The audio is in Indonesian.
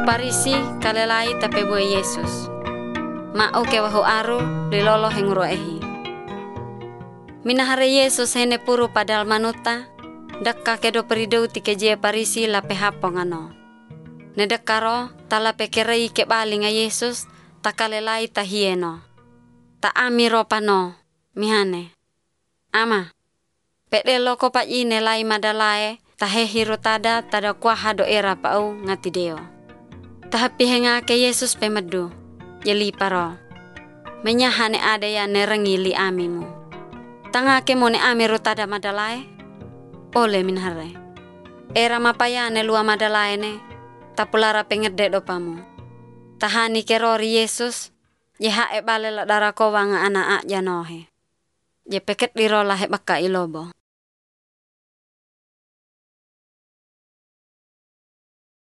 Parisi kalelai tape bue Yesus. Mau ke wahu aru lilolo henguro ehi. Minahare Yesus hene puru padal manuta. Dakka kedo peridau tike je Parisi lape hapong ano. Nedekaro tala pekerei ke balinga Yesus takalelai tahieno. Ta amiro pano mihane. Ama. Pede loko pa ine lai madalae tahehiro tada kuaha do era pau ngati deo. Tahapi henga ke Yesus pemedu. Yeli paro. Menyahane ada ya nerengi li amimu. Tanga ke mone amiru tada madalae. Ole minhare. Era mapayane lua madalae ne. Tapulara pengede dopamu. Tahani kerori Yesus. Yeha e balela darako wanga anak janohe. Je peket lirola he baka ilobo.